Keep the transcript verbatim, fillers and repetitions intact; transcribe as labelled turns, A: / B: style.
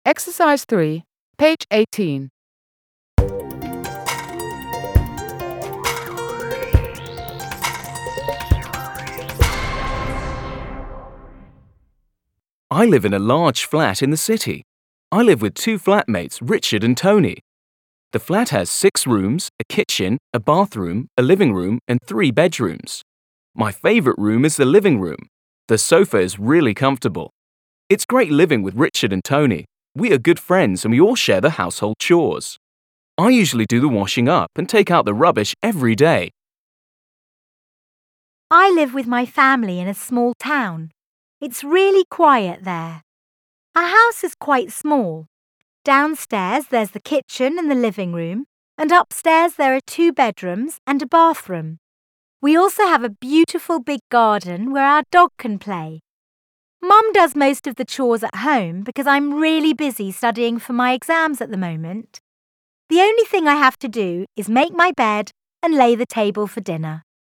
A: Exercise three, page eighteen.
B: I live in a large flat in the city. I live with two flatmates, Richard and Tony. The flat has six rooms, a kitchen, a bathroom, a living room, and three bedrooms. My favorite room is the living room. The sofa is really comfortable. It's great living with Richard and Tony. We are good friends and we all share the household chores. I usually do the washing up and take out the rubbish every day.
C: I live with my family in a small town. It's really quiet there. Our house is quite small. Downstairs there's the kitchen and the living room, and upstairs there are two bedrooms and a bathroom. We also have a beautiful big garden where our dog can play. Mum does most of the chores at home because I'm really busy studying for my exams at the moment. The only thing I have to do is make my bed and lay the table for dinner.